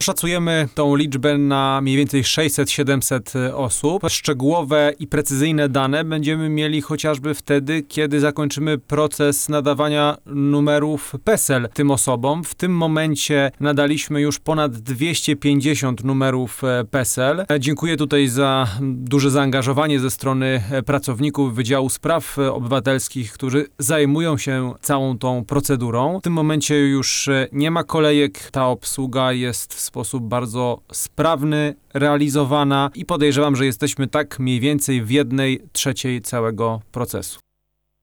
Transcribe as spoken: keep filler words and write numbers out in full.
Szacujemy tą liczbę na mniej więcej sześćset siedemset osób. Szczegółowe i precyzyjne dane będziemy mieli chociażby wtedy, kiedy zakończymy proces nadawania numerów PESEL tym osobom. W tym momencie nadaliśmy już ponad dwieście pięćdziesiąt numerów PESEL. Dziękuję tutaj za duże zaangażowanie ze strony pracowników Wydziału Spraw Obywatelskich, którzy zajmują się całą tą procedurą. W tym momencie już nie ma kolejek, ta obsługa jest w sposób bardzo sprawny realizowana i podejrzewam, że jesteśmy tak mniej więcej w jednej trzeciej całego procesu.